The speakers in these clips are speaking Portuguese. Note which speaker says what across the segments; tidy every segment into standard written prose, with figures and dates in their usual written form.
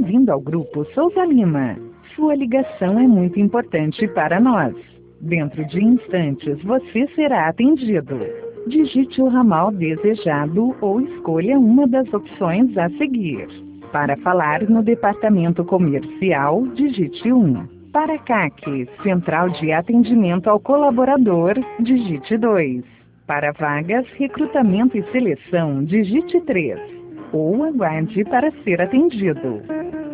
Speaker 1: Bem-vindo ao Grupo Souza Lima. Sua ligação é muito importante para nós. Dentro de instantes você será atendido. Digite o ramal desejado ou escolha uma das opções a seguir. Para falar no departamento comercial, digite 1. Para CAC, Central de Atendimento ao Colaborador, digite 2. Para vagas, recrutamento e seleção, digite 3. Ou aguarde para ser atendido.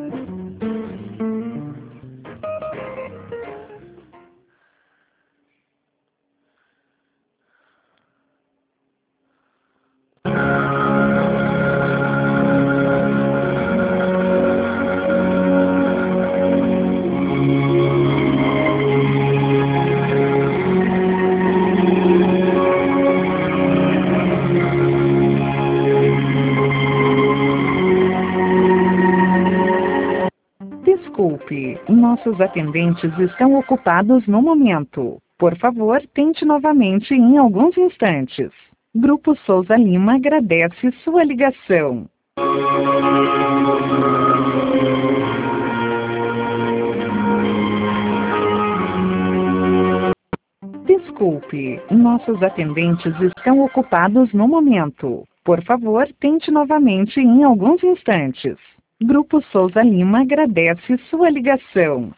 Speaker 1: Desculpe, nossos atendentes estão ocupados no momento. Por favor, tente novamente em alguns instantes. Grupo Souza Lima agradece sua ligação. Desculpe, nossos atendentes estão ocupados no momento. Por favor, tente novamente em alguns instantes. Grupo Souza Lima agradece sua ligação.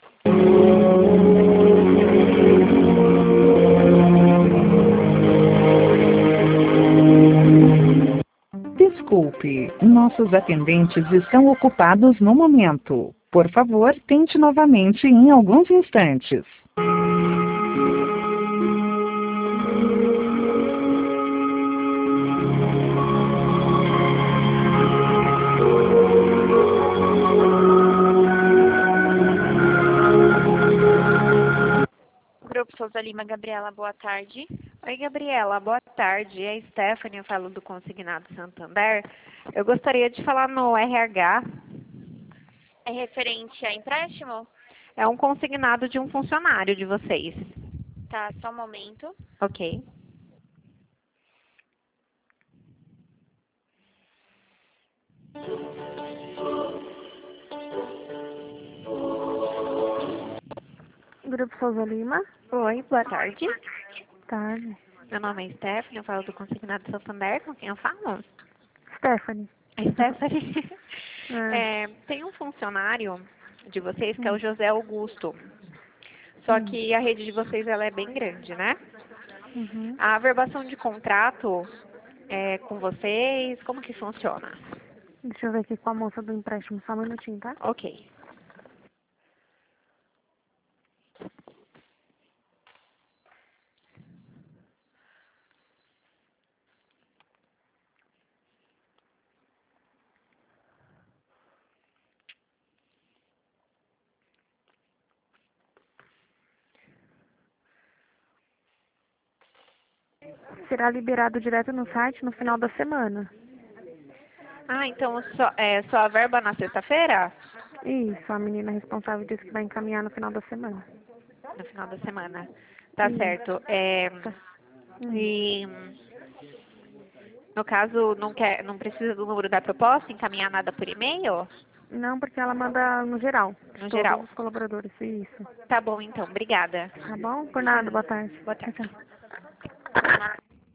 Speaker 1: Desculpe, nossos atendentes estão ocupados no momento. Por favor, tente novamente em alguns instantes.
Speaker 2: Grupo Souza Lima, Gabriela, boa tarde.
Speaker 3: Oi, Gabriela, boa tarde. É a Stephanie, eu falo do Consignado Santander. Eu gostaria de falar no RH.
Speaker 2: É referente a empréstimo?
Speaker 3: É um consignado de um funcionário de vocês.
Speaker 2: Tá, só um momento.
Speaker 3: Ok.
Speaker 4: Grupo Souza Lima.
Speaker 3: Oi, boa tarde.
Speaker 4: Tarde.
Speaker 3: Meu nome é Stephanie, eu falo do Consignado Santander. Com quem eu falo?
Speaker 4: Stephanie.
Speaker 3: É Stephanie. Tem um funcionário de vocês que é o José Augusto. Só que a rede de vocês ela é bem grande, né?
Speaker 4: Uhum.
Speaker 3: A averbação de contrato é com vocês, como que funciona?
Speaker 4: Deixa eu ver aqui com a moça do empréstimo, só um minutinho, tá?
Speaker 3: Ok.
Speaker 4: Será liberado direto no site no final da semana.
Speaker 3: Ah, então só a verba na sexta-feira?
Speaker 4: Isso, a menina responsável disse que vai encaminhar no final da semana.
Speaker 3: No final da semana. Tá
Speaker 4: Isso.
Speaker 3: certo.
Speaker 4: Tá.
Speaker 3: E no caso, não precisa do número da proposta, encaminhar nada por e-mail?
Speaker 4: Não, porque ela manda no geral.
Speaker 3: No
Speaker 4: Todos
Speaker 3: geral.
Speaker 4: os colaboradores, isso.
Speaker 3: Tá bom, então. Obrigada.
Speaker 4: Tá bom? Por nada, boa tarde.
Speaker 3: Boa tarde.
Speaker 4: Tchau, tchau.